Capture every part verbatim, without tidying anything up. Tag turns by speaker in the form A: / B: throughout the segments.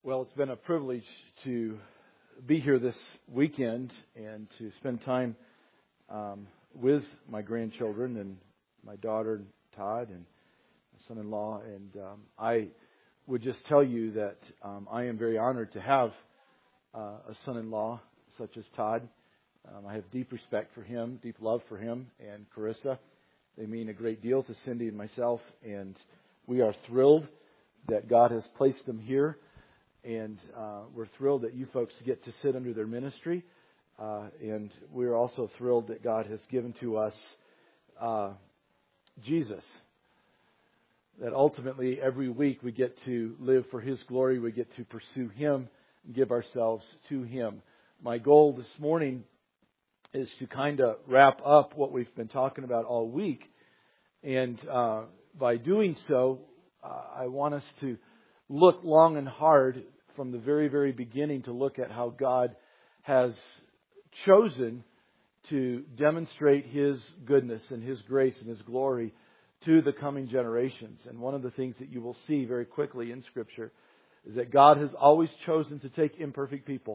A: Well, it's been a privilege to be here this weekend and to spend time um, with my grandchildren and my daughter Todd and my son-in-law. And um, I would just tell you that um, I am very honored to have uh, a son-in-law such as Todd. Um, I have deep respect for him, deep love for him and Carissa. They mean a great deal to Cindy and myself, and we are thrilled that God has placed them here. And uh, we're thrilled that you folks get to sit under their ministry. Uh, and we're also thrilled that God has given to us uh, Jesus. That ultimately every week we get to live for His glory. We get to pursue Him and give ourselves to Him. My goal this morning is to kind of wrap up what we've been talking about all week. And uh, by doing so, uh, I want us to look long and hard from the very, very beginning to look at how God has chosen to demonstrate His goodness and His grace and His glory to the coming generations. And one of the things that you will see very quickly in Scripture is that God has always chosen to take imperfect people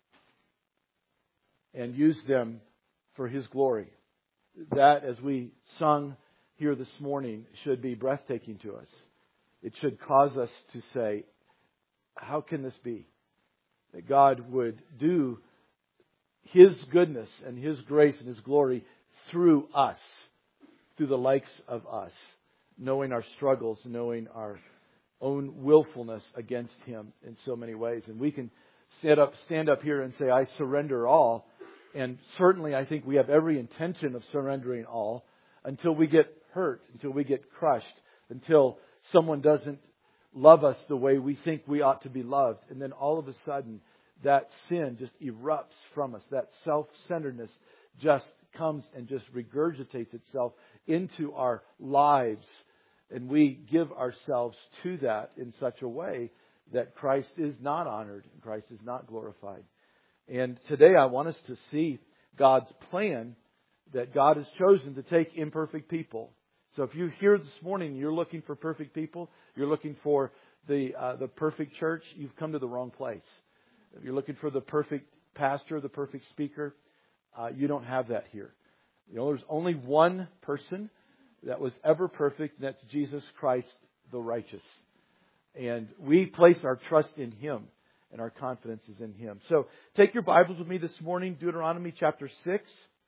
A: and use them for His glory. That, as we sung here this morning, should be breathtaking to us. It should cause us to say, how can this be? That God would do His goodness and His grace and His glory through us, through the likes of us, knowing our struggles, knowing our own willfulness against Him in so many ways. And we can stand up, stand up here and say, I surrender all. And certainly I think we have every intention of surrendering all until we get hurt, until we get crushed, until someone doesn't love us the way we think we ought to be loved. And then all of a sudden, that sin just erupts from us. That self-centeredness just comes and just regurgitates itself into our lives. And we give ourselves to that in such a way that Christ is not honored and Christ is not glorified. And today I want us to see God's plan that God has chosen to take imperfect people. So if you're here this morning and you're looking for perfect people, you're looking for the uh, the perfect church, you've come to the wrong place. If you're looking for the perfect pastor, the perfect speaker, uh, you don't have that here. You know, there's only one person that was ever perfect, and that's Jesus Christ, the righteous. And we place our trust in Him, and our confidence is in Him. So take your Bibles with me this morning, Deuteronomy chapter six.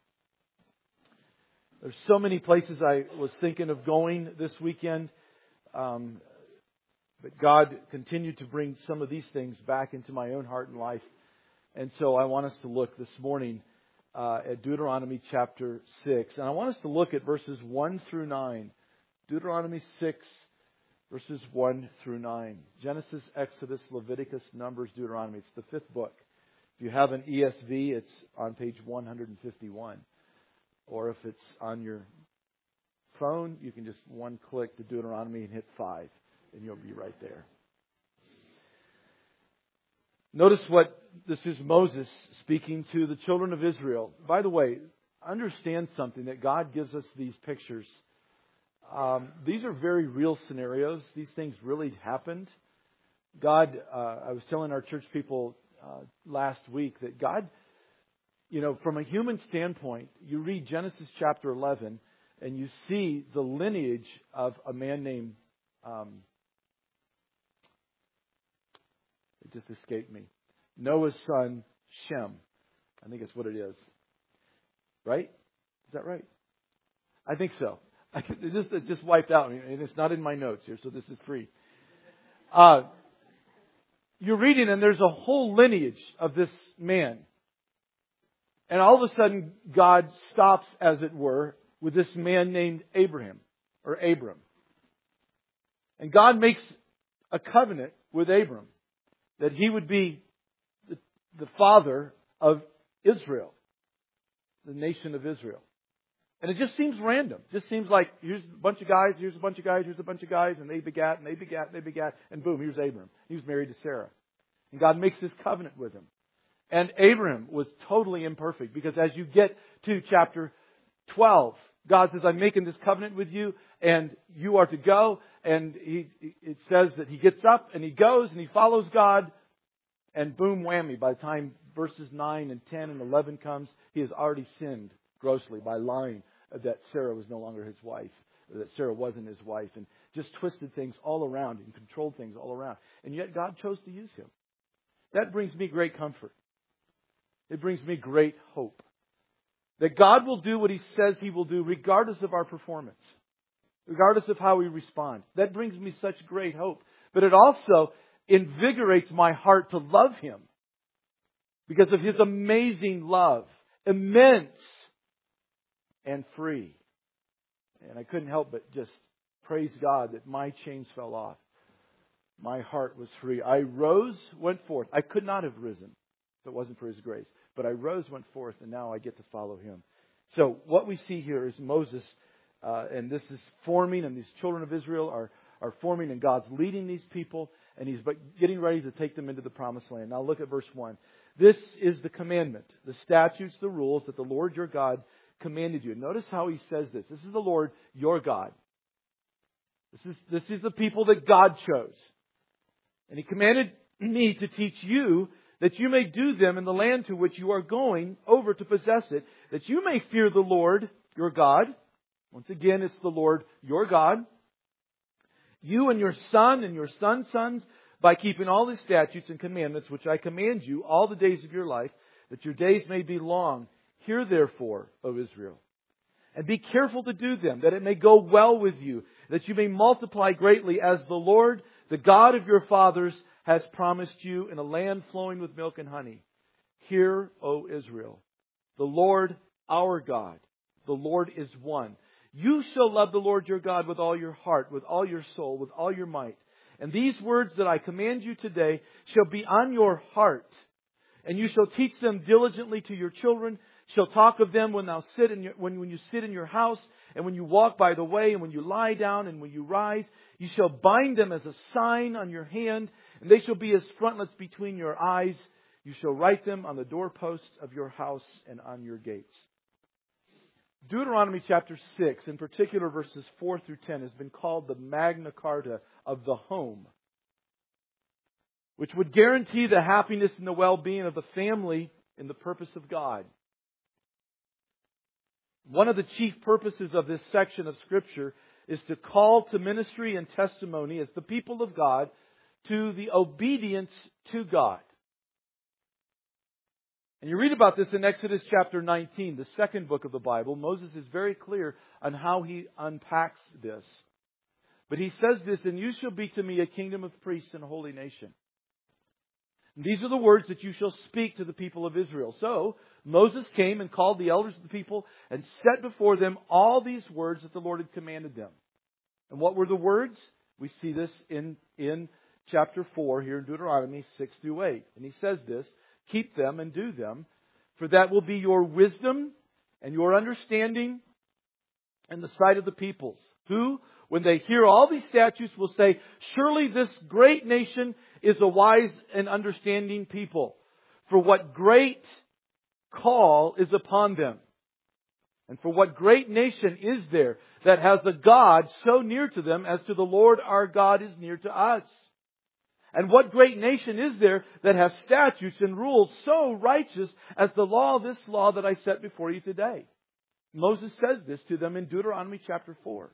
A: There's so many places I was thinking of going this weekend. Um, but God continued to bring some of these things back into my own heart and life. And so I want us to look this morning uh, at Deuteronomy chapter six. And I want us to look at verses one through nine. Deuteronomy six, verses one through nine. Genesis, Exodus, Leviticus, Numbers, Deuteronomy. It's the fifth book. If you have an E S V, it's on page one fifty-one. Or if it's on your phone, you can just one click to Deuteronomy and hit five, and you'll be right there. Notice what this is Moses speaking to the children of Israel. By the way, understand something, that God gives us these pictures. Um, these are very real scenarios. These things really happened. God, uh, I was telling our church people uh, last week that God, you know, from a human standpoint, you read Genesis chapter eleven and you see the lineage of a man named, um, it just escaped me, Noah's son, Shem. I think that's what it is. Right? Is that right? I think so. I, it, just, it just wiped out, and it's not in my notes here, so this is free. Uh, you're reading, and there's a whole lineage of this man. And all of a sudden, God stops, as it were, with this man named Abraham, or Abram. And God makes a covenant with Abram that he would be the, the father of Israel, the nation of Israel. And it just seems random. It just seems like here's a bunch of guys, here's a bunch of guys, here's a bunch of guys, and they begat, and they begat, and they begat, and boom, here's Abram. He was married to Sarah. And God makes this covenant with him. And Abraham was totally imperfect, because as you get to chapter twelve, God says, I'm making this covenant with you, and you are to go. And he, it says that he gets up and he goes and he follows God And boom, whammy, by the time verses nine and ten and eleven comes, he has already sinned grossly by lying that Sarah was no longer his wife, or that Sarah wasn't his wife, and just twisted things all around and controlled things all around. And yet God chose to use him. That brings me great comfort. It brings me great hope. That God will do what He says He will do regardless of our performance. Regardless of how we respond. That brings me such great hope. But it also invigorates my heart to love Him. Because of His amazing love. Immense and free. And I couldn't help but just praise God that my chains fell off. My heart was free. I rose, went forth. I could not have risen if it wasn't for His grace. But I rose, went forth, and now I get to follow Him. So what we see here is Moses, uh, and this is forming, and these children of Israel are, are forming, and God's leading these people, and He's getting ready to take them into the promised land. Now look at verse one. This is the commandment, the statutes, the rules that the Lord your God commanded you. Notice how He says this. This is the Lord your God. This is, this is the people that God chose. And He commanded me to teach you that you may do them in the land to which you are going over to possess it, that you may fear the Lord your God. Once again, it's the Lord your God. You and your son and your son's sons, by keeping all His statutes and commandments, which I command you all the days of your life, that your days may be long. Hear therefore, O Israel, and be careful to do them, that it may go well with you, that you may multiply greatly, as the Lord, the God of your fathers, has promised you, in a land flowing with milk and honey. Hear, O Israel, the Lord our God, the Lord is one. You shall love the Lord your God with all your heart, with all your soul, with all your might. And these words that I command you today shall be on your heart. And you shall teach them diligently to your children, shall talk of them when thou sit in your, when, when you sit in your house, and when you walk by the way, and when you lie down, and when you rise. You shall bind them as a sign on your hand, and they shall be as frontlets between your eyes. You shall write them on the doorposts of your house and on your gates. Deuteronomy chapter six, in particular verses four through ten, has been called the Magna Carta of the home, which would guarantee the happiness and the well-being of the family in the purpose of God. One of the chief purposes of this section of Scripture is to call to ministry and testimony as the people of God to the obedience to God. And you read about this in Exodus chapter nineteen, the second book of the Bible. Moses is very clear on how he unpacks this. But he says this, and you shall be to me a kingdom of priests and a holy nation. And these are the words that you shall speak to the people of Israel. So Moses came and called the elders of the people and set before them all these words that the Lord had commanded them. And what were the words? We see this in, in chapter four here in Deuteronomy six through eight. And he says this, keep them and do them, for that will be your wisdom and your understanding in the sight of the peoples, who, when they hear all these statutes, will say, surely this great nation is a wise and understanding people. For what great call is upon them. And for what great nation is there that has a God so near to them as to the Lord our God is near to us? And what great nation is there that has statutes and rules so righteous as the law of this law that I set before you today? Moses says this to them in Deuteronomy chapter four.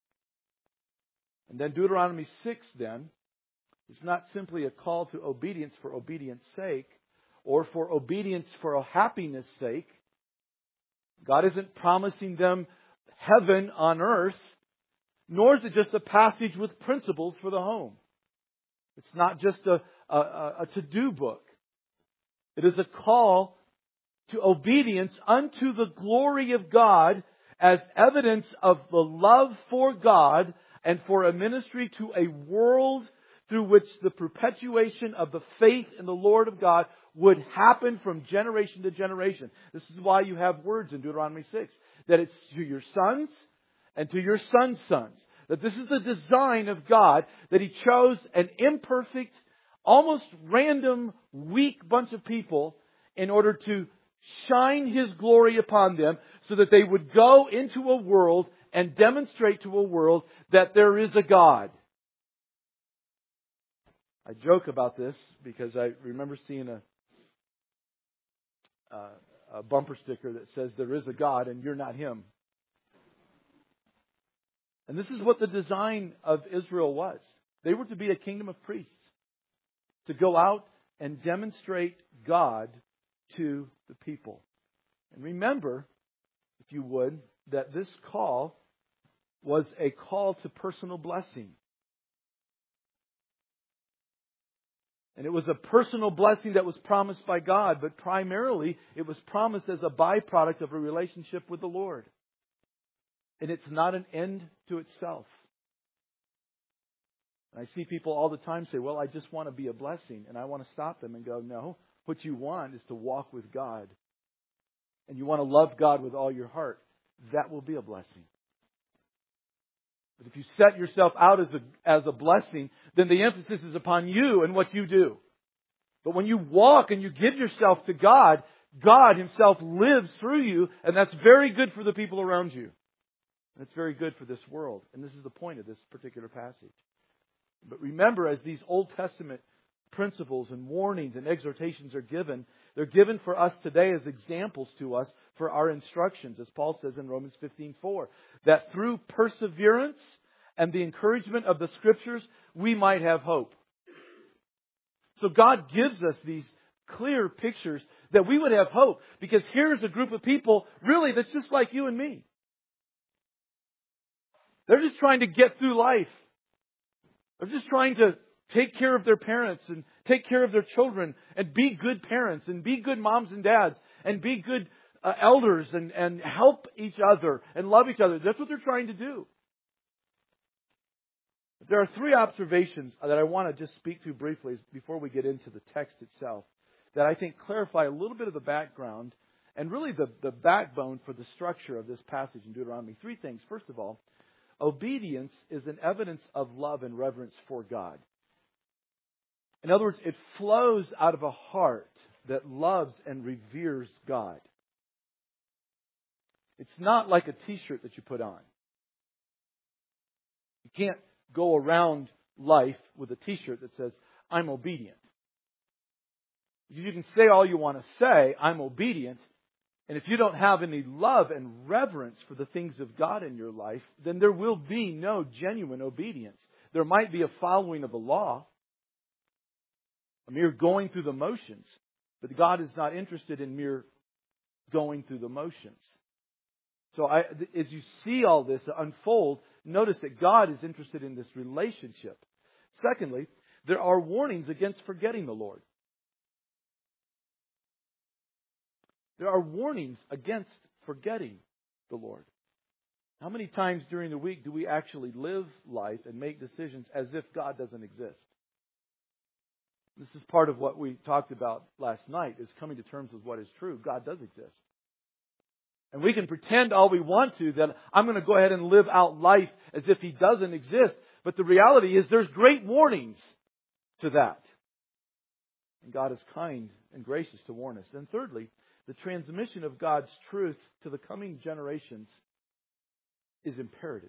A: And then Deuteronomy six then is not simply a call to obedience for obedience sake or for obedience for a happiness sake. God isn't promising them heaven on earth, nor is it just a passage with principles for the home. It's not just a, a, a to-do book. It is a call to obedience unto the glory of God as evidence of the love for God and for a ministry to a world through which the perpetuation of the faith in the Lord of God would happen from generation to generation. This is why you have words in Deuteronomy six, that it's to your sons and to your sons' sons. That this is the design of God, that He chose an imperfect, almost random, weak bunch of people in order to shine His glory upon them so that they would go into a world and demonstrate to a world that there is a God. I joke about this because I remember seeing a, uh, a bumper sticker that says, "There is a God and you're not Him." And this is what the design of Israel was. They were to be a kingdom of priests, to go out and demonstrate God to the people. And remember, if you would, that this call was a call to personal blessing. And it was a personal blessing that was promised by God, but primarily it was promised as a byproduct of a relationship with the Lord. And it's not an end to itself. And I see people all the time say, "Well, I just want to be a blessing." And I want to stop them and go, "No, what you want is to walk with God. And you want to love God with all your heart. That will be a blessing." But if you set yourself out as a, as a blessing, then the emphasis is upon you and what you do. But when you walk and you give yourself to God, God Himself lives through you, and that's very good for the people around you. And it's very good for this world. And this is the point of this particular passage. But remember, as these Old Testament principles and warnings and exhortations are given, they're given for us today as examples to us for our instructions, as Paul says in Romans fifteen four, that through perseverance and the encouragement of the Scriptures, we might have hope. So God gives us these clear pictures that we would have hope, because here's a group of people really that's just like you and me. They're just trying to get through life. They're just trying to take care of their parents and take care of their children and be good parents and be good moms and dads and be good uh, elders and, and help each other and love each other. That's what they're trying to do. But there are three observations that I want to just speak to briefly before we get into the text itself that I think clarify a little bit of the background and really the, the backbone for the structure of this passage in Deuteronomy. Three things. First of all, obedience is an evidence of love and reverence for God. In other words, it flows out of a heart that loves and reveres God. It's not like a t-shirt that you put on. You can't go around life with a t-shirt that says, "I'm obedient." You can say all you want to say, "I'm obedient," and if you don't have any love and reverence for the things of God in your life, then there will be no genuine obedience. There might be a following of the law, a mere going through the motions, but God is not interested in mere going through the motions. So I, as you see all this unfold, notice that God is interested in this relationship. Secondly, there are warnings against forgetting the Lord. There are warnings against forgetting the Lord. How many times during the week do we actually live life and make decisions as if God doesn't exist? This is part of what we talked about last night, is coming to terms with what is true. God does exist. And we can pretend all we want to that I'm going to go ahead and live out life as if He doesn't exist. But the reality is there's great warnings to that. And God is kind and gracious to warn us. And thirdly, the transmission of God's truth to the coming generations is imperative.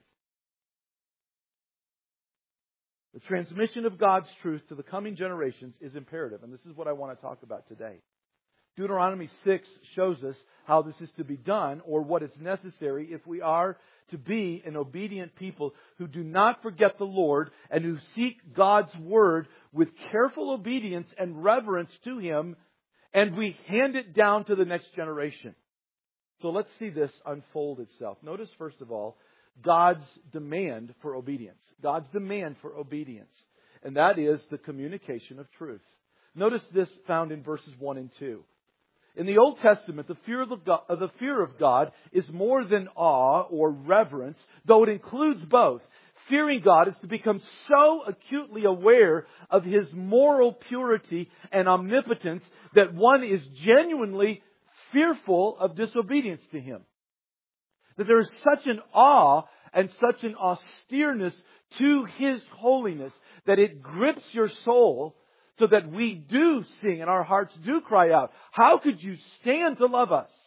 A: The transmission of God's truth to the coming generations is imperative. And this is what I want to talk about today. Deuteronomy six shows us how this is to be done, or what is necessary if we are to be an obedient people who do not forget the Lord and who seek God's Word with careful obedience and reverence to Him, and we hand it down to the next generation. So let's see this unfold itself. Notice, first of all, God's demand for obedience. God's demand for obedience. And that is the communication of truth. Notice this found in verses one and two. In the Old Testament, the fear of, the God, the fear of God is more than awe or reverence, though it includes both. Fearing God is to become so acutely aware of His moral purity and omnipotence that one is genuinely fearful of disobedience to Him. That there is such an awe and such an austereness to His holiness that it grips your soul, so that we do sing and our hearts do cry out, "How could you stand to love us?"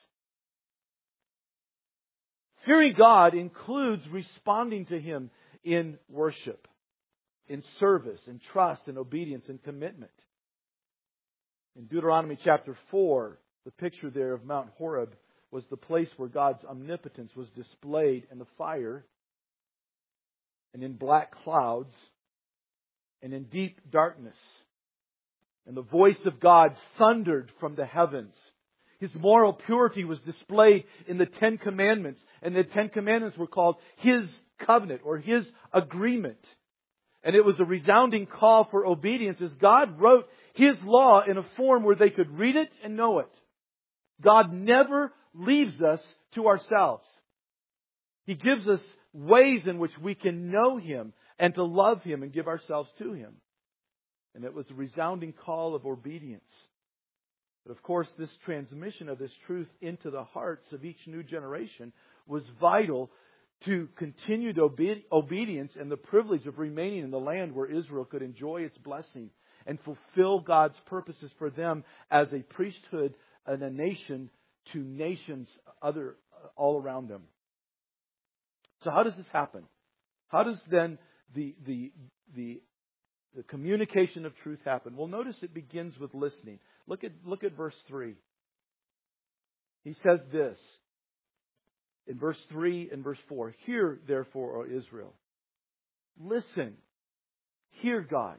A: Fearing God includes responding to Him in worship. in service, in trust, in obedience, and commitment. In Deuteronomy chapter four, the picture there of Mount Horeb was the place where God's omnipotence was displayed in the fire and in black clouds and in deep darkness. And the voice of God thundered from the heavens. His moral purity was displayed in the Ten Commandments. And the Ten Commandments were called His covenant or His agreement. And it was a resounding call for obedience as God wrote His law in a form where they could read it and know it. God never leaves us to ourselves. He gives us ways in which we can know Him and to love Him and give ourselves to Him. And it was a resounding call of obedience. But of course, this transmission of this truth into the hearts of each new generation was vital to continued obe- obedience and the privilege of remaining in the land where Israel could enjoy its blessing and fulfill God's purposes for them as a priesthood and a nation to nations other all around them. So how does this happen? How does then the the the the communication of truth happen? Well, notice it begins with listening. Look at look at verse three. He says this in verse three and verse four. Hear, therefore, O Israel. Listen. Hear God.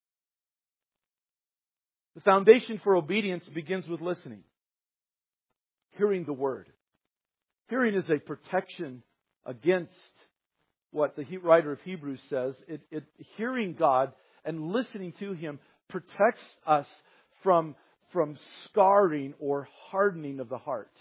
A: The foundation for obedience begins with listening. Hearing the Word. Hearing is a protection against what the writer of Hebrews says. It, it, hearing God and listening to Him protects us from, from scarring or hardening of the heart.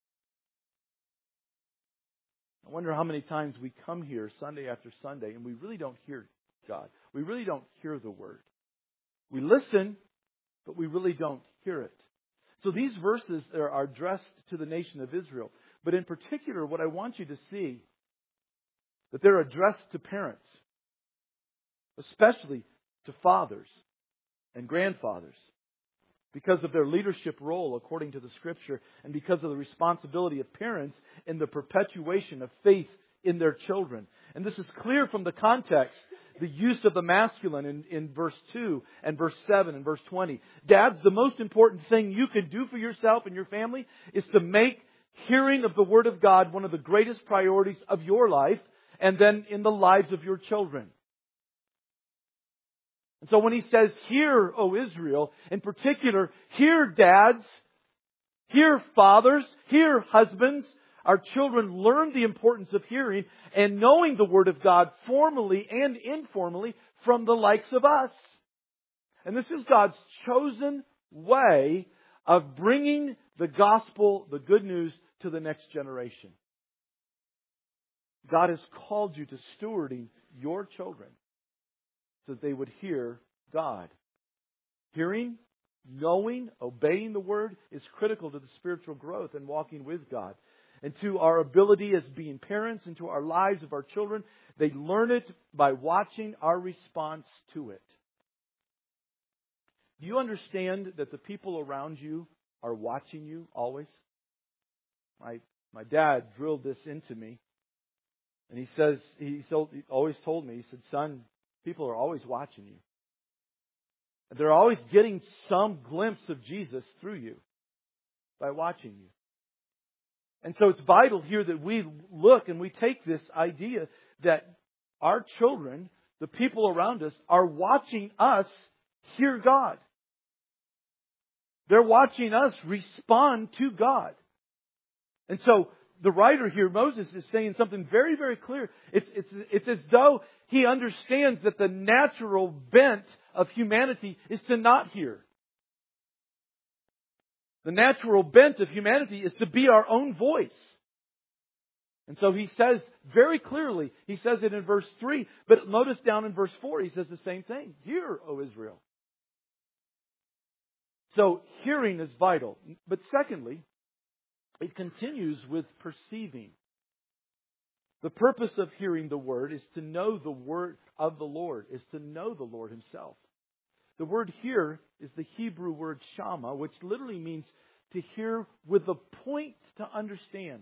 A: I wonder how many times we come here Sunday after Sunday and we really don't hear God. We really don't hear the Word. We listen, but we really don't hear it. So these verses are addressed to the nation of Israel. But in particular, what I want you to see, that they're addressed to parents, especially to fathers and grandfathers, because of their leadership role according to the Scripture and because of the responsibility of parents in the perpetuation of faith in their children. And this is clear from the context, the use of the masculine in, in verse two and verse seven and verse twenty. Dads, the most important thing you can do for yourself and your family is to make hearing of the Word of God one of the greatest priorities of your life and then in the lives of your children. And so when he says, hear, O Israel, in particular, hear dads, hear fathers, hear husbands. Our children learn the importance of hearing and knowing the Word of God formally and informally from the likes of us. And this is God's chosen way of bringing the gospel, the good news, to the next generation. God has called you to stewarding your children so that they would hear God. Hearing, knowing, obeying the Word is critical to the spiritual growth and walking with God. And to our ability as being parents and to our lives of our children, they learn it by watching our response to it. Do you understand that the people around you are watching you always? My my dad drilled this into me. And he says, he always told me, he said, son, people are always watching you. And they're always getting some glimpse of Jesus through you by watching you. And so it's vital here that we look and we take this idea that our children, the people around us, are watching us hear God. They're watching us respond to God. And so the writer here, Moses, is saying something very, very clear. It's, it's, it's as though he understands that the natural bent of humanity is to not hear. The natural bent of humanity is to be our own voice. And so he says very clearly, he says it in verse three, but notice down in verse four, he says the same thing. Hear, O Israel. So hearing is vital. But secondly, it continues with perceiving. The purpose of hearing the Word is to know the Word of the Lord, is to know the Lord Himself. The word hear is the Hebrew word shama, which literally means to hear with a point to understand.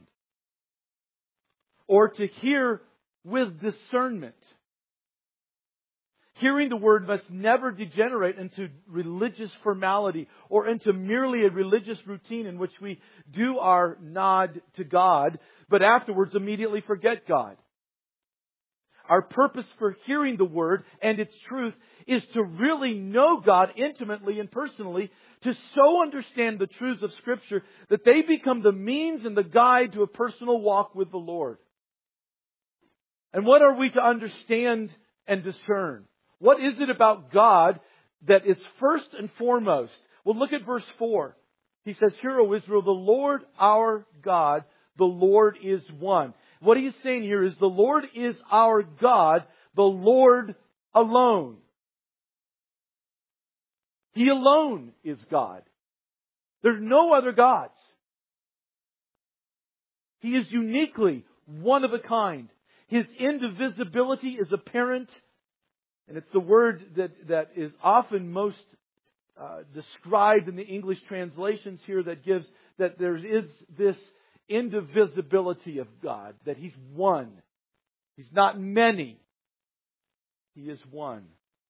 A: Or to hear with discernment. Hearing the Word must never degenerate into religious formality or into merely a religious routine in which we do our nod to God, but afterwards immediately forget God. Our purpose for hearing the Word and its truth is to really know God intimately and personally, to so understand the truths of Scripture that they become the means and the guide to a personal walk with the Lord. And what are we to understand and discern? What is it about God that is first and foremost? Well, look at verse four. He says, "Hear, O Israel, the Lord our God, the Lord is one." What he's saying here is the Lord is our God, the Lord alone. He alone is God. There's no other gods. He is uniquely one of a kind. His indivisibility is apparent. And it's the word that, that is often most uh, described in the English translations here that gives that there is this indivisibility of God, that He's one. He's not many. He is one.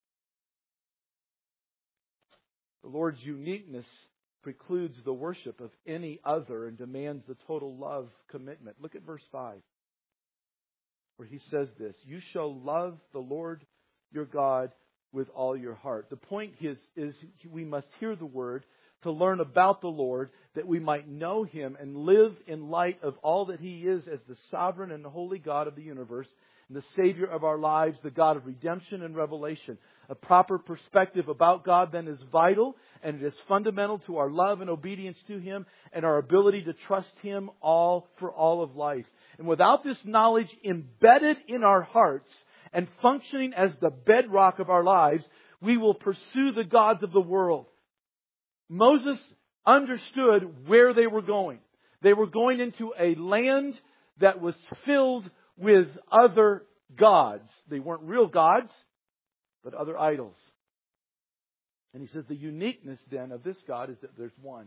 A: The Lord's uniqueness precludes the worship of any other and demands the total love commitment. Look at verse five, where He says this, "You shall love the Lord your God with all your heart." The point is, is we must hear the Word to learn about the Lord, that we might know Him and live in light of all that He is as the sovereign and holy God of the universe, and the Savior of our lives, the God of redemption and revelation. A proper perspective about God then is vital, and it is fundamental to our love and obedience to Him and our ability to trust Him all for all of life. And without this knowledge embedded in our hearts and functioning as the bedrock of our lives, we will pursue the gods of the world. Moses understood where they were going. They were going into a land that was filled with other gods. They weren't real gods, but other idols. And he says the uniqueness then of this God is that there's one.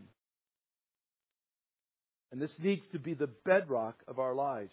A: And this needs to be the bedrock of our lives.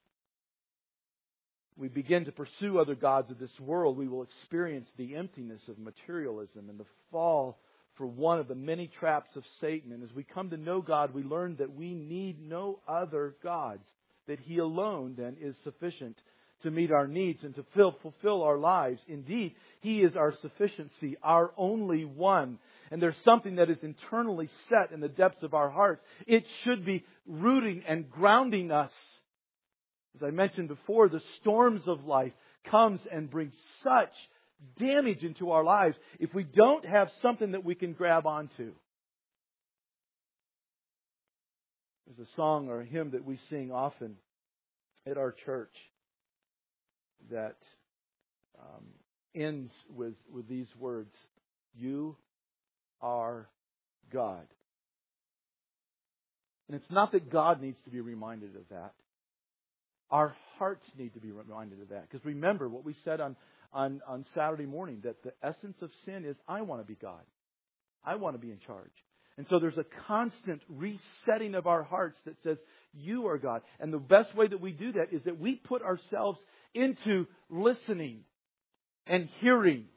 A: We begin to pursue other gods of this world, we will experience the emptiness of materialism and the fall for one of the many traps of Satan. And as we come to know God, we learn that we need no other gods, that He alone then is sufficient to meet our needs and to fill, fulfill our lives. Indeed, He is our sufficiency, our only one. And there's something that is internally set in the depths of our hearts. It should be rooting and grounding us. As I mentioned before, the storms of life comes and brings such damage into our lives if we don't have something that we can grab onto. There's a song or a hymn that we sing often at our church that um, ends with, with these words, "You are God." And it's not that God needs to be reminded of that. Our hearts need to be reminded of that. Because remember what we said on, on, on Saturday morning, that the essence of sin is, I want to be God. I want to be in charge. And so there's a constant resetting of our hearts that says, you are God. And the best way that we do that is that we put ourselves into listening and hearing.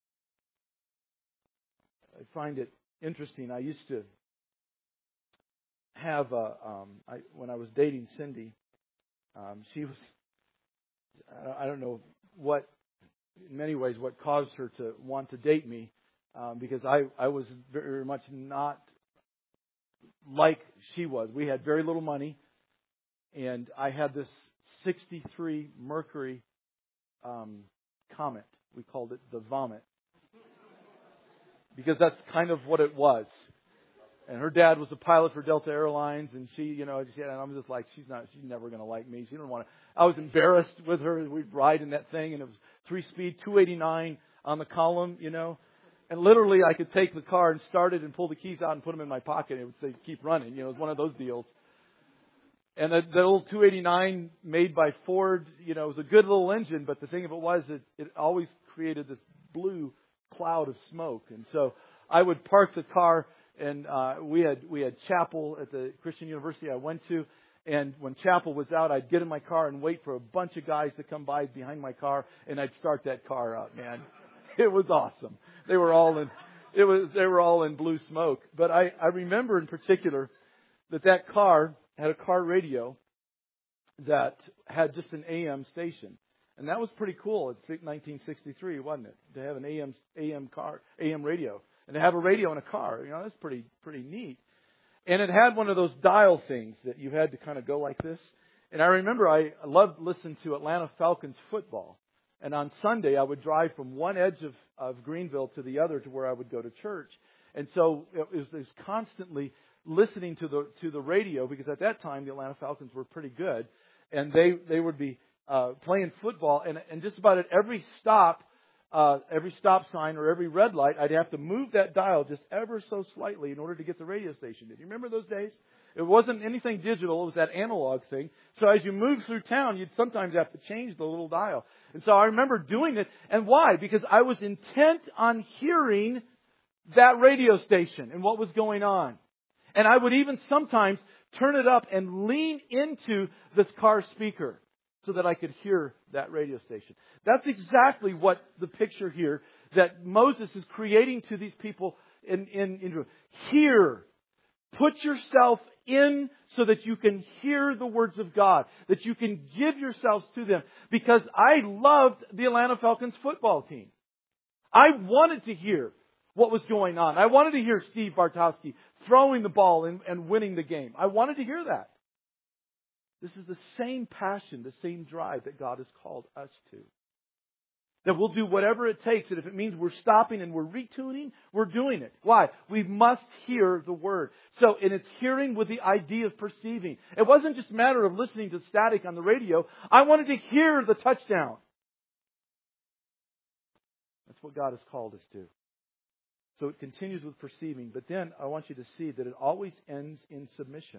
A: I find it interesting. I used to have, a, um, I, when I was dating Cindy, um, she was, I don't know what, in many ways, what caused her to want to date me, um, because I, I was very much not like she was. We had very little money, and I had this sixty-three Mercury um, Comet. We called it the Vomit, because that's kind of what it was. And her dad was a pilot for Delta Airlines, and she, you know, and I'm just like, she's not, she's never going to like me. She didn't want to. I was embarrassed with her. We'd ride in that thing, and it was three-speed, two eighty-nine on the column, you know. And literally, I could take the car and start it and pull the keys out and put them in my pocket, and it would say, keep running. You know, it was one of those deals. And the, the old two eighty-nine made by Ford, you know, it was a good little engine, but the thing of it was, it, it always created this blue cloud of smoke. And so I would park the car. And uh, we had we had chapel at the Christian university I went to. And when chapel was out, I'd get in my car and wait for a bunch of guys to come by behind my car. And I'd start that car up, man. It was awesome. They were all in, it was, they were all in blue smoke. But I, I remember in particular that that car had a car radio that had just an A M station. And that was pretty cool. It's nineteen sixty-three, wasn't it? To have an A M A M car, A M radio. And to have a radio in a car, you know, that's pretty, pretty neat. And it had one of those dial things that you had to kind of go like this. And I remember I loved listening to Atlanta Falcons football. And on Sunday, I would drive from one edge of, of Greenville to the other to where I would go to church. And so it was, it was constantly listening to the to the radio, because at that time the Atlanta Falcons were pretty good. And they, they would be uh, playing football. And, and just about at every stop, uh, every stop sign or every red light, I'd have to move that dial just ever so slightly in order to get the radio station. Did you remember those days? It wasn't anything digital. It was that analog thing. So as you moved through town, you'd sometimes have to change the little dial. And so I remember doing it. And why? Because I was intent on hearing that radio station and what was going on. And I would even sometimes turn it up and lean into this car speaker so that I could hear that radio station. That's exactly what the picture here that Moses is creating to these people in, in, in hear. Put yourself in so that you can hear the words of God, that you can give yourselves to them. Because I loved the Atlanta Falcons football team. I wanted to hear what was going on. I wanted to hear Steve Bartowski throwing the ball and, and winning the game. I wanted to hear that. This is the same passion, the same drive that God has called us to. That we'll do whatever it takes. And if it means we're stopping and we're retuning, we're doing it. Why? We must hear the Word. So, and it's hearing with the idea of perceiving. It wasn't just a matter of listening to static on the radio. I wanted to hear the touchdown. That's what God has called us to. So it continues with perceiving. But then I want you to see that it always ends in submission.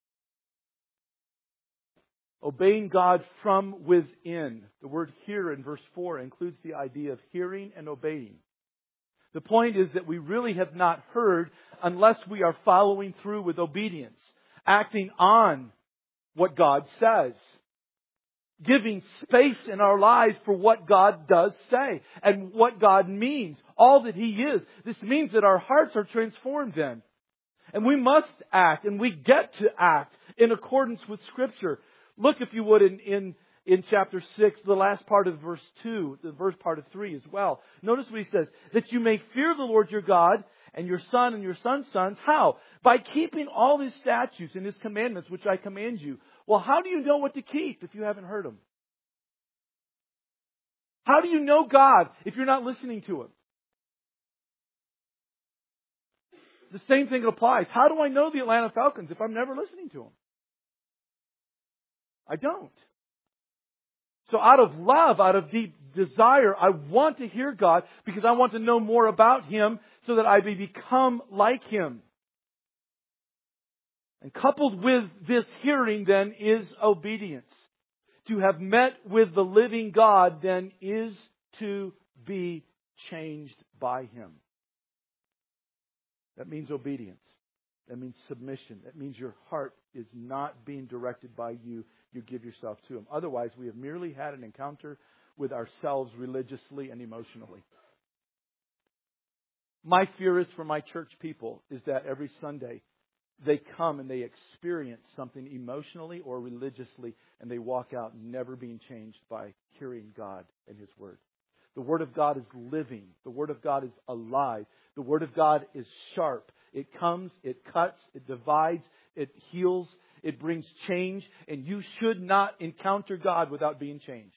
A: Obeying God from within. The word hear in verse four includes the idea of hearing and obeying. The point is that we really have not heard unless we are following through with obedience, acting on what God says, giving space in our lives for what God does say and what God means, all that He is. This means that our hearts are transformed then. And we must act, and we get to act in accordance with Scripture. Look, if you would, in, in, in chapter six, the last part of verse two, the verse part of three as well. Notice what he says, that you may fear the Lord your God and your son and your son's sons. How? By keeping all His statutes and His commandments, which I command you. Well, how do you know what to keep if you haven't heard Him? How do you know God if you're not listening to Him? The same thing applies. How do I know the Atlanta Falcons if I'm never listening to them? I don't. So out of love, out of deep desire, I want to hear God because I want to know more about Him so that I may become like Him. And coupled with this hearing then is obedience. To have met with the living God then is to be changed by Him. That means obedience. That means submission. That means your heart is not being directed by you. You give yourself to Him. Otherwise, we have merely had an encounter with ourselves religiously and emotionally. My fear is for my church people is that every Sunday they come and they experience something emotionally or religiously and they walk out never being changed by hearing God and His Word. The Word of God is living. The Word of God is alive. The Word of God is sharp. It comes, it cuts, it divides, it heals, it brings change, and you should not encounter God without being changed.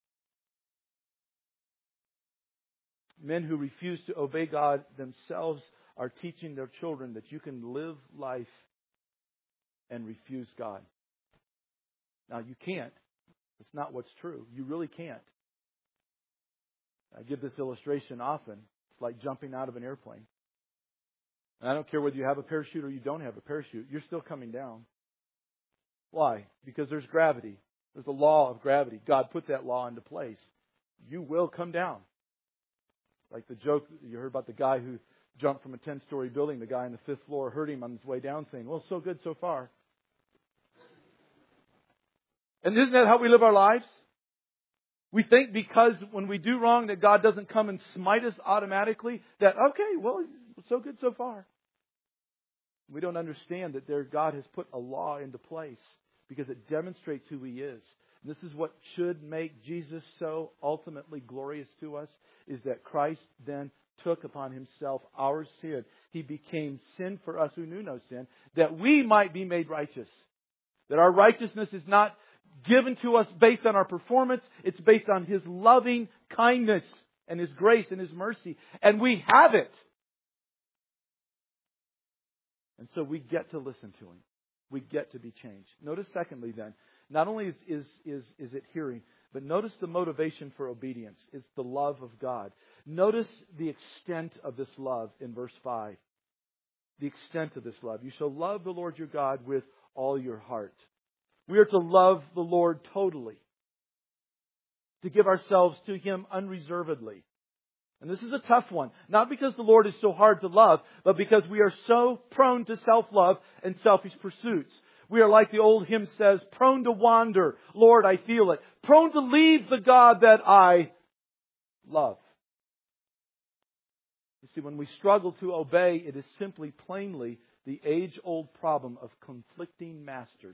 A: Men who refuse to obey God themselves are teaching their children that you can live life and refuse God. Now, you can't. It's not what's true. You really can't. I give this illustration often. It's like jumping out of an airplane. And I don't care whether you have a parachute or you don't have a parachute. You're still coming down. Why? Because there's gravity. There's a law of gravity. God put that law into place. You will come down. Like the joke you heard about the guy who jumped from a ten-story building. The guy on the fifth floor heard him on his way down saying, well, so good so far. And isn't that how we live our lives? We think because when we do wrong that God doesn't come and smite us automatically, that, okay, well, so good so far. We don't understand that there God has put a law into place because it demonstrates who He is. This is what should make Jesus so ultimately glorious to us, is that Christ then took upon Himself our sin. He became sin for us who knew no sin, that we might be made righteous. That our righteousness is not given to us based on our performance. It's based on His loving kindness and His grace and His mercy. And we have it. And so we get to listen to Him. We get to be changed. Notice secondly then, not only is, is, is, is it hearing, but notice the motivation for obedience. It's the love of God. Notice the extent of this love in verse five. The extent of this love. You shall love the Lord your God with all your heart. We are to love the Lord totally. To give ourselves to Him unreservedly. And this is a tough one. Not because the Lord is so hard to love, but because we are so prone to self-love and selfish pursuits. We are like the old hymn says, prone to wander. Lord, I feel it. Prone to leave the God that I love. You see, when we struggle to obey, it is simply plainly the age-old problem of conflicting masters.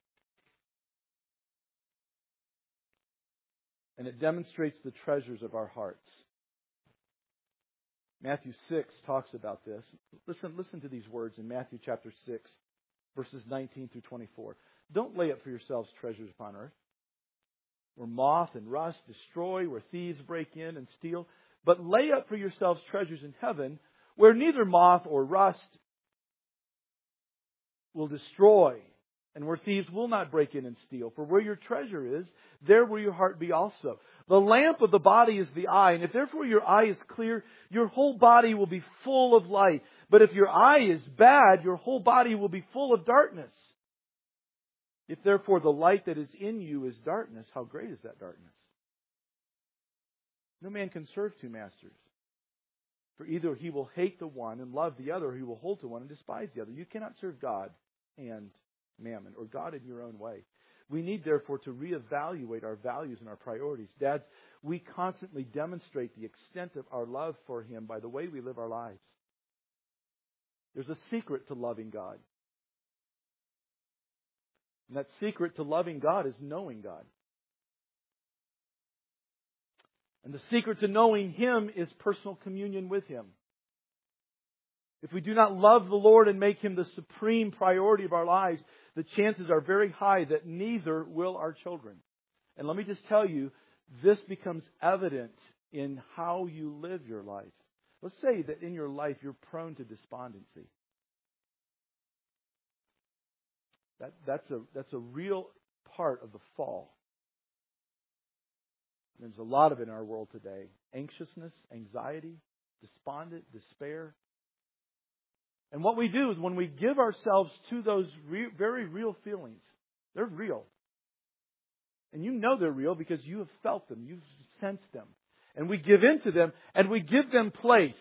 A: And it demonstrates the treasures of our hearts. Matthew six talks about this. Listen, listen to these words in Matthew chapter six, verses nineteen through twenty-four. Don't lay up for yourselves treasures upon earth, where moth and rust destroy, where thieves break in and steal. But lay up for yourselves treasures in heaven, where neither moth or rust will destroy, and where thieves will not break in and steal. For where your treasure is, there will your heart be also. The lamp of the body is the eye, and if therefore your eye is clear, your whole body will be full of light. But if your eye is bad, your whole body will be full of darkness. If therefore the light that is in you is darkness, how great is that darkness? No man can serve two masters. For either he will hate the one and love the other, or he will hold to one and despise the other. You cannot serve God and mammon, or God in your own way. We need, therefore, to reevaluate our values and our priorities. Dads, we constantly demonstrate the extent of our love for Him by the way we live our lives. There's a secret to loving God. And that secret to loving God is knowing God. And the secret to knowing Him is personal communion with Him. If we do not love the Lord and make Him the supreme priority of our lives, the chances are very high that neither will our children. And let me just tell you, this becomes evident in how you live your life. Let's say that in your life you're prone to despondency. That, that's, a, that's a real part of the fall. There's a lot of it in our world today. Anxiousness, anxiety, despondent, despair. And what we do is when we give ourselves to those re- very real feelings, they're real. And you know they're real because you have felt them, you've sensed them. And we give in to them and we give them place.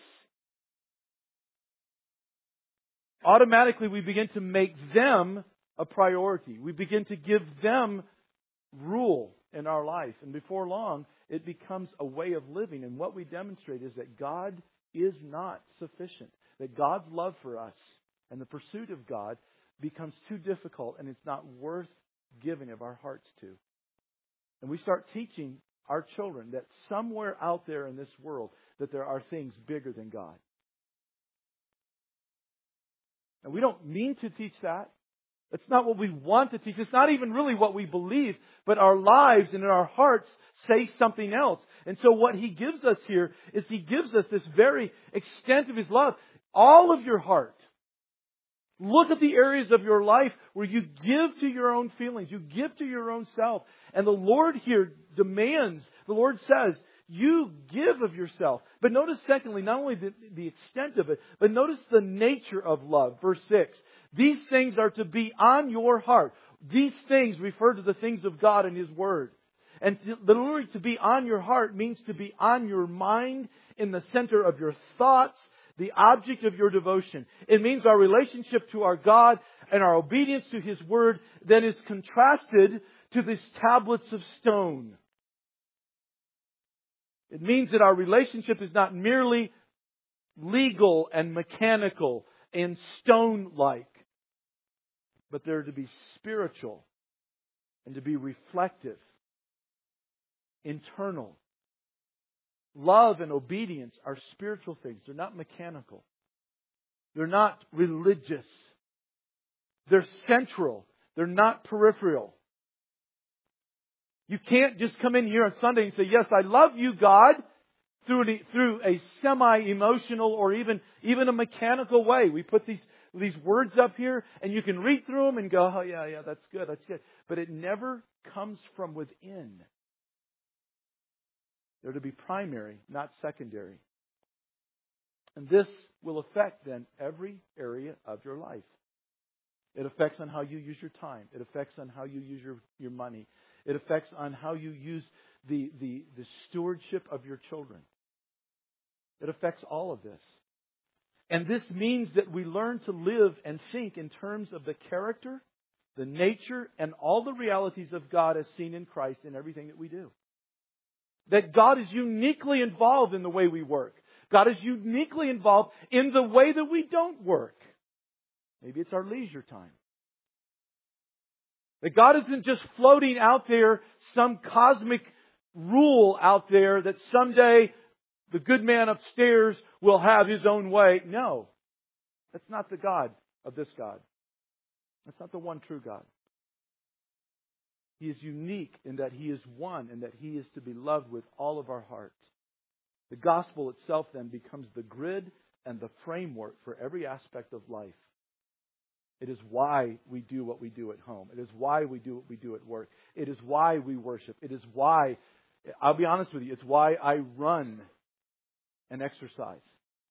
A: Automatically we begin to make them a priority. We begin to give them rule in our life. And before long, it becomes a way of living. And what we demonstrate is that God is not sufficient. That God's love for us and the pursuit of God becomes too difficult and it's not worth giving of our hearts to. And we start teaching our children that somewhere out there in this world that there are things bigger than God. And we don't mean to teach that. It's not what we want to teach. It's not even really what we believe. But our lives and in our hearts say something else. And so what He gives us here is He gives us this very extent of His love. All of your heart. Look at the areas of your life where you give to your own feelings. You give to your own self. And the Lord here demands, the Lord says, you give of yourself. But notice secondly, not only the, the extent of it, but notice the nature of love. Verse six. These things are to be on your heart. These things refer to the things of God and His Word. And to, literally to be on your heart means to be on your mind, in the center of your thoughts, the object of your devotion. It means our relationship to our God and our obedience to His Word then is contrasted to these tablets of stone. It means that our relationship is not merely legal and mechanical and stone-like, but they're to be spiritual and to be reflective, internal. Love and obedience are spiritual things. They're not mechanical. They're not religious. They're central. They're not peripheral. You can't just come in here on Sunday and say, yes, I love you, God, through, an, through a semi-emotional or even, even a mechanical way. We put these, these words up here and you can read through them and go, oh yeah, yeah, that's good, that's good. But it never comes from within. They're to be primary, not secondary. And this will affect then every area of your life. It affects on how you use your time. It affects on how you use your, your money. It affects on how you use the, the, the stewardship of your children. It affects all of this. And this means that we learn to live and think in terms of the character, the nature, and all the realities of God as seen in Christ in everything that we do. That God is uniquely involved in the way we work. God is uniquely involved in the way that we don't work. Maybe it's our leisure time. That God isn't just floating out there, some cosmic rule out there that someday the good man upstairs will have his own way. No. That's not the God of this God. That's not the one true God. He is unique in that He is one and that He is to be loved with all of our heart. The gospel itself then becomes the grid and the framework for every aspect of life. It is why we do what we do at home. It is why we do what we do at work. It is why we worship. It is why, I'll be honest with you, it's why I run and exercise.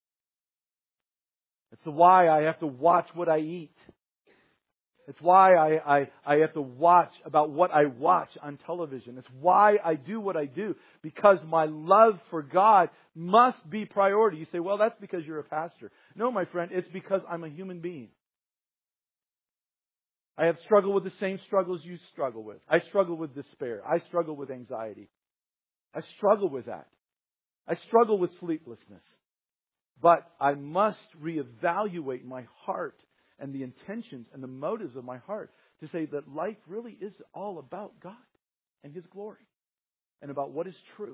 A: It's why I have to watch what I eat. It's why I, I, I have to watch about what I watch on television. It's why I do what I do. Because my love for God must be priority. You say, well, that's because you're a pastor. No, my friend, it's because I'm a human being. I have struggled with the same struggles you struggle with. I struggle with despair. I struggle with anxiety. I struggle with that. I struggle with sleeplessness. But I must reevaluate my heart and the intentions and the motives of my heart to say that life really is all about God and His glory and about what is true.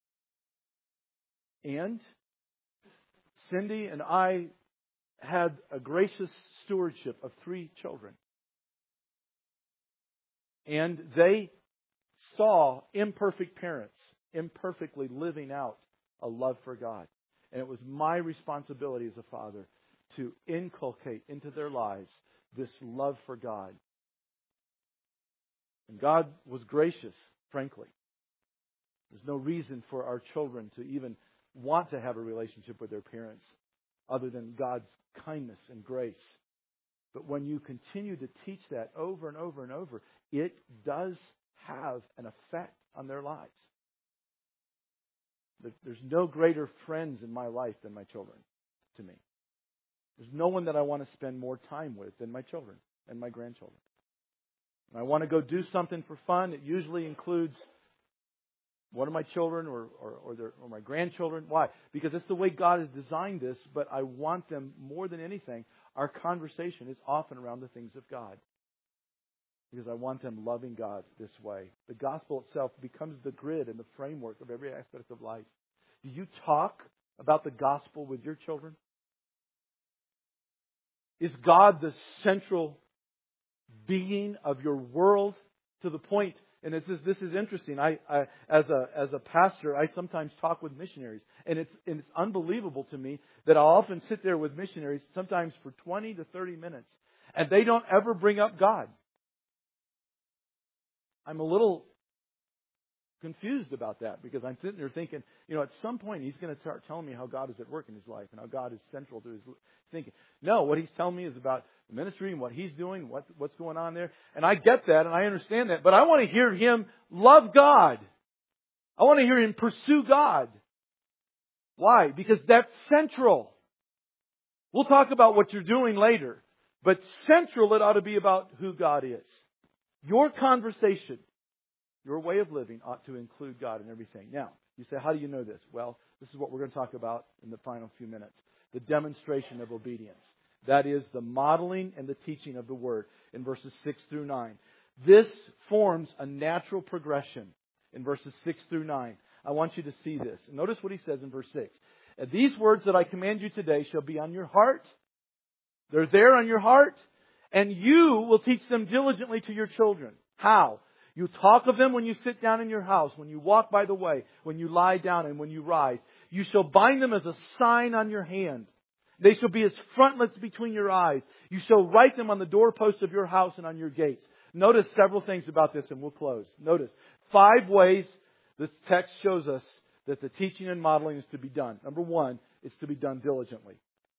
A: And Cindy and I had a gracious stewardship of three children. And they saw imperfect parents imperfectly living out a love for God. And it was my responsibility as a father to inculcate into their lives this love for God. And God was gracious, frankly. There's no reason for our children to even want to have a relationship with their parents other than God's kindness and grace. But when you continue to teach that over and over and over, it does have an effect on their lives. There's no greater friends in my life than my children to me. There's no one that I want to spend more time with than my children and my grandchildren. When I want to go do something for fun, it usually includes one of my children or, or, or, their, or my grandchildren. Why? Because it's the way God has designed this, but I want them more than anything. Our conversation is often around the things of God. Because I want them loving God this way. The gospel itself becomes the grid and the framework of every aspect of life. Do you talk about the gospel with your children? Is God the central being of your world to the point? And this is, this is interesting. I, I, as a as a pastor, I sometimes talk with missionaries, and it's and it's unbelievable to me that I'll often sit there with missionaries, sometimes for twenty to thirty minutes, and they don't ever bring up God. I'm a little confused about that because I'm sitting there thinking, you know, at some point he's going to start telling me how God is at work in his life and how God is central to his thinking. No, what he's telling me is about the ministry and what he's doing, what, what's going on there. And I get that and I understand that. But I want to hear him love God. I want to hear him pursue God. Why? Because that's central. We'll talk about what you're doing later. But central, it ought to be about who God is. Your conversation, your way of living ought to include God in everything. Now, You say, how do you know this? Well, this is what we're going to talk about in the final few minutes. The demonstration of obedience. That is the modeling and the teaching of the Word in verses six through nine. This forms a natural progression in verses six through nine. I want you to see this. Notice what he says in verse six. These words that I command you today shall be on your heart. They're there on your heart. And you will teach them diligently to your children. How? You talk of them when you sit down in your house, when you walk by the way, when you lie down, and when you rise. You shall bind them as a sign on your hand. They shall be as frontlets between your eyes. You shall write them on the doorposts of your house and on your gates. Notice several things about this, and we'll close. Notice five ways this text shows us that the teaching and modeling is to be done. Number one, it's to be done diligently.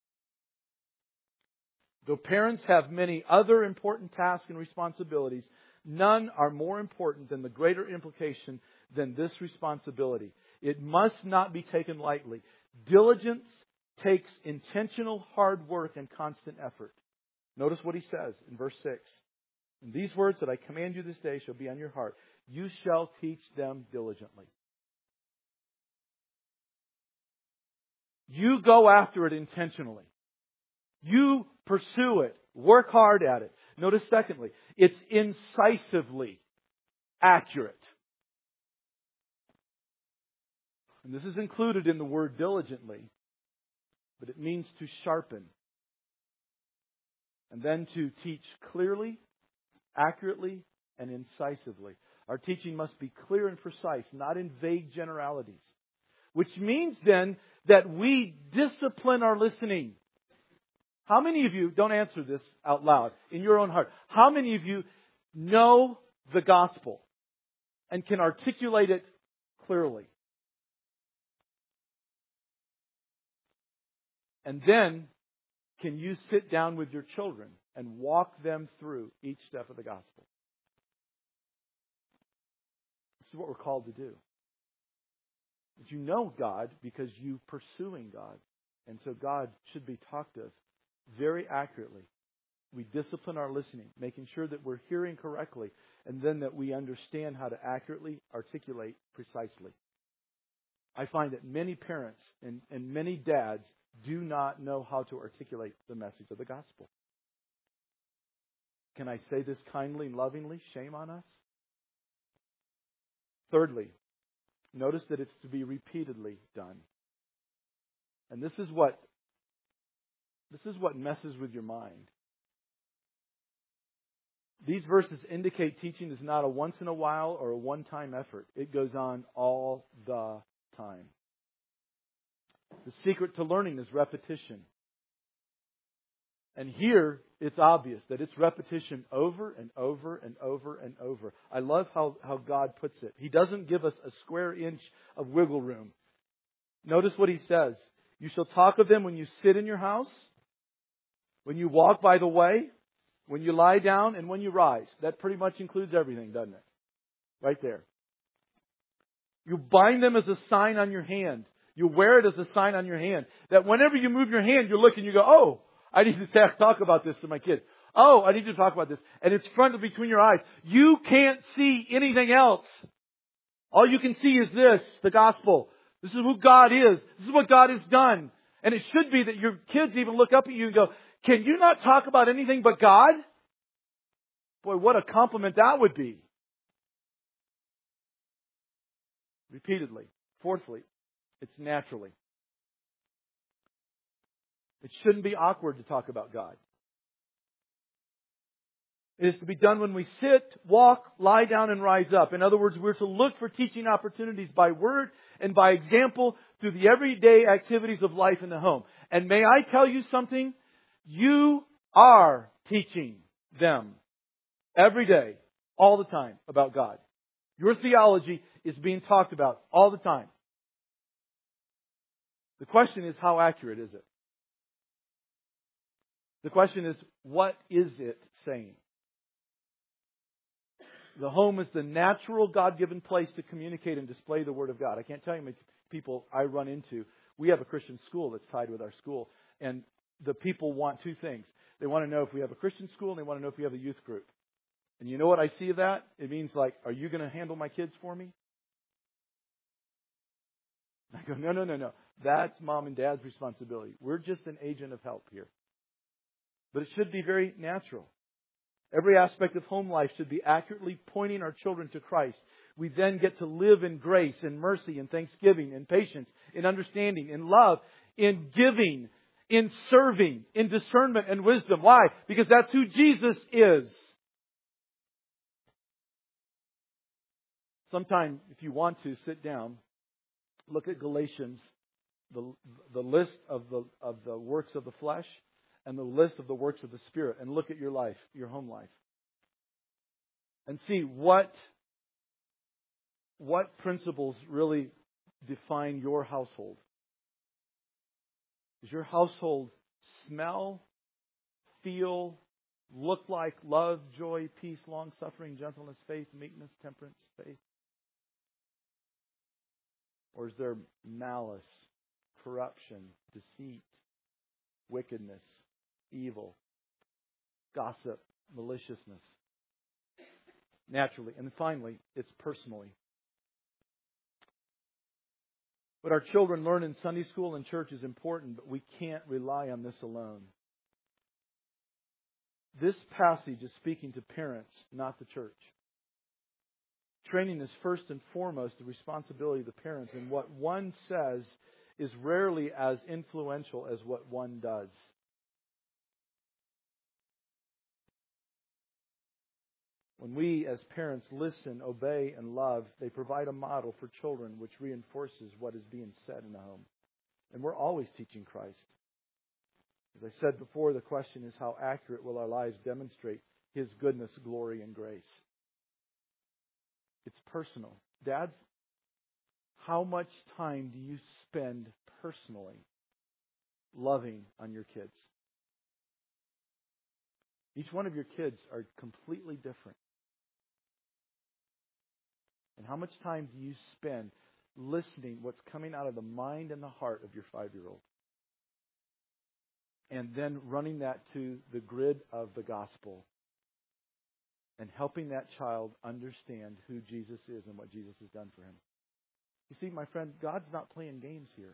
A: Though parents have many other important tasks and responsibilities, none are more important than the greater implication than this responsibility. It must not be taken lightly. Diligence takes intentional hard work and constant effort. Notice what he says in verse six. And these words that I command you this day shall be on your heart. You shall teach them diligently. You go after it intentionally. You pursue it. Work hard at it. Notice secondly, it's incisively accurate. And this is included in the word diligently, but it means to sharpen. And then to teach clearly, accurately, and incisively. Our teaching must be clear and precise, not in vague generalities. Which means then that we discipline our listening. How many of you, don't answer this out loud, in your own heart, how many of you know the gospel and can articulate it clearly? And then, can you sit down with your children and walk them through each step of the gospel? This is what we're called to do. That you know God because you're pursuing God. And so God should be talked of very accurately. We discipline our listening, making sure that we're hearing correctly, and then that we understand how to accurately articulate precisely. I find that many parents and, and many dads do not know how to articulate the message of the gospel. Can I say this kindly and lovingly? Shame on us. Thirdly, notice that it's to be repeatedly done. And this is what this is what messes with your mind. These verses indicate teaching is not a once in a while or a one-time effort. It goes on all the time. The secret to learning is repetition. And here, it's obvious that it's repetition over and over and over and over. I love how, how God puts it. He doesn't give us a square inch of wiggle room. Notice what He says. You shall talk of them when you sit in your house, when you walk by the way, when you lie down, and when you rise. That pretty much includes everything, doesn't it? Right there. You bind them as a sign on your hand. You wear it as a sign on your hand. That whenever you move your hand, you look and you go, oh, I need to talk about this to my kids. Oh, I need to talk about this. And it's fronted between your eyes. You can't see anything else. All you can see is this, the gospel. This is who God is. This is what God has done. And it should be that your kids even look up at you and go, can you not talk about anything but God? Boy, what a compliment that would be. Repeatedly. Fourthly, it's naturally. It shouldn't be awkward to talk about God. It is to be done when we sit, walk, lie down, and rise up. In other words, we're to look for teaching opportunities by word and by example through the everyday activities of life in the home. And may I tell you something? You are teaching them every day, all the time, about God. Your theology is being talked about all the time. The question is, how accurate is it? The question is, what is it saying? The home is the natural God-given place to communicate and display the Word of God. I can't tell you how many people I run into. We have a Christian school that's tied with our school. And the people want two things. They want to know if we have a Christian school, and they want to know if we have a youth group. And you know what I see of that? It means like, are you going to handle my kids for me? I go, no, no, no, no. That's mom and dad's responsibility. We're just an agent of help here. But it should be very natural. Every aspect of home life should be accurately pointing our children to Christ. We then get to live in grace, in mercy, in thanksgiving, in patience, in understanding, in love, in giving, in serving, in discernment and wisdom. Why? Because that's who Jesus is. Sometime, if you want to, sit down, look at Galatians, the, the list of the, of the works of the flesh and the list of the works of the Spirit, and look at your life, your home life. And see what, what principles really define your household. Does your household smell, feel, look like love, joy, peace, long-suffering, gentleness, faith, meekness, temperance, faith? Or is there malice, corruption, deceit, wickedness, evil, gossip, maliciousness? Naturally. And finally, it's personally. What our children learn in Sunday school and church is important, but we can't rely on this alone. This passage is speaking to parents, not the church. Training is first and foremost the responsibility of the parents, and what one says is rarely as influential as what one does. When we as parents listen, obey, and love, they provide a model for children which reinforces what is being said in the home. And we're always teaching Christ. As I said before, the question is how accurate will our lives demonstrate His goodness, glory, and grace? It's personal. Dads, how much time do you spend personally loving on your kids? Each one of your kids are completely different. And how much time do you spend listening what's coming out of the mind and the heart of your five-year-old? And then running that to the grid of the gospel and helping that child understand who Jesus is and what Jesus has done for him. You see, my friend, God's not playing games here.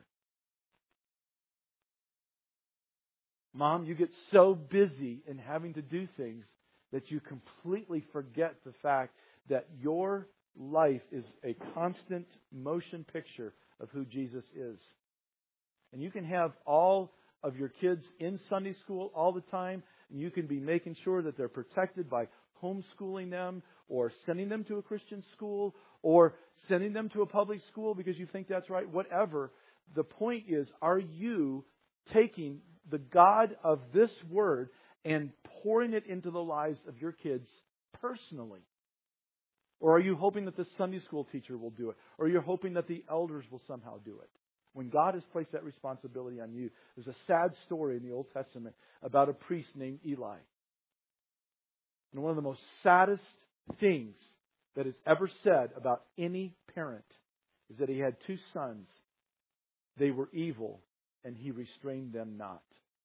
A: Mom, you get so busy in having to do things that you completely forget the fact that your life is a constant motion picture of who Jesus is. And you can have all of your kids in Sunday school all the time, and you can be making sure that they're protected by homeschooling them or sending them to a Christian school or sending them to a public school because you think that's right, whatever. The point is, are you taking the God of this Word and pouring it into the lives of your kids personally? Or are you hoping that the Sunday school teacher will do it? Or you're hoping that the elders will somehow do it? When God has placed that responsibility on you, there's a sad story in the Old Testament about a priest named Eli. And one of the most saddest things that is ever said about any parent is that he had two sons. They were evil, and he restrained them not.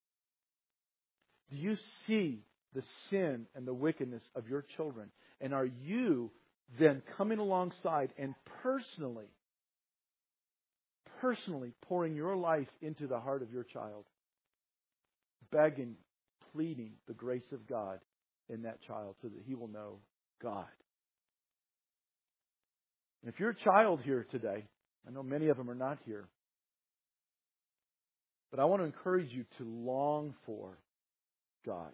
A: Do you see the sin and the wickedness of your children? And are you then coming alongside and personally, personally pouring your life into the heart of your child? Begging, pleading the grace of God in that child so that he will know God. And if you're a child here today, I know many of them are not here, but I want to encourage you to long for God.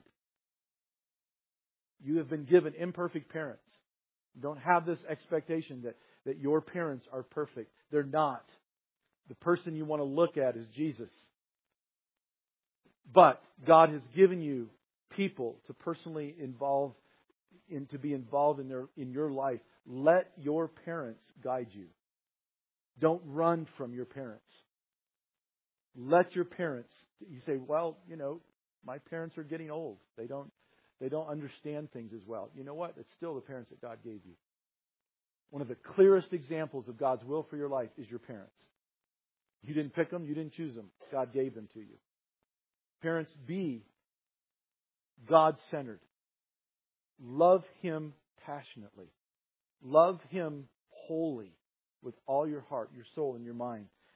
A: You have been given imperfect parents. Don't have this expectation that, that your parents are perfect. They're not. The person you want to look at is Jesus. But God has given you people to personally involve in to be involved in their in your life. Let your parents guide you. Don't run from your parents. Let your parents. You say, well, you know, my parents are getting old. They don't they don't understand things as well. You know what? It's still the parents that God gave you. One of the clearest examples of God's will for your life is your parents. You didn't pick them. You didn't choose them. God gave them to you. Parents, be God-centered. Love Him passionately. Love Him wholly with all your heart, your soul, and your mind.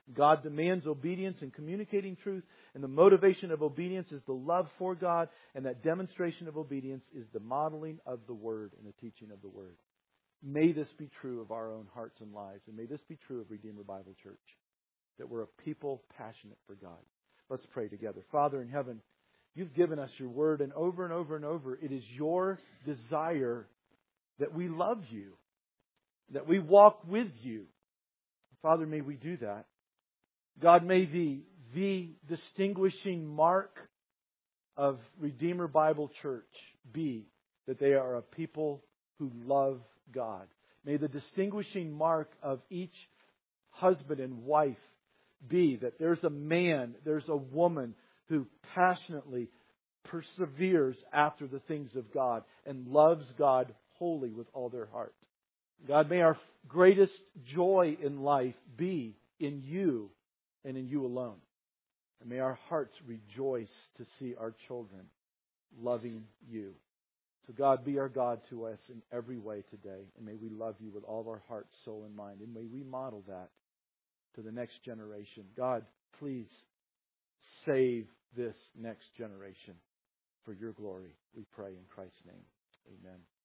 A: God demands obedience in communicating truth, and the motivation of obedience is the love for God, and that demonstration of obedience is the modeling of the Word and the teaching of the Word. May this be true of our own hearts and lives, and may this be true of Redeemer Bible Church, that we're a people passionate for God. Let's pray together. Father in heaven, You've given us Your Word, and over and over and over, it is Your desire that we love You, that we walk with You. Father, may we do that. God, may the, the distinguishing mark of Redeemer Bible Church be that they are a people who love God. May the distinguishing mark of each husband and wife be that there's a man, there's a woman who passionately perseveres after the things of God and loves God wholly with all their heart. God, may our greatest joy in life be in You and in You alone. And may our hearts rejoice to see our children loving You. So God, be our God to us in every way today. And may we love You with all of our heart, soul, and mind. And may we model that to the next generation. God, please save this next generation for Your glory. We pray in Christ's name. Amen.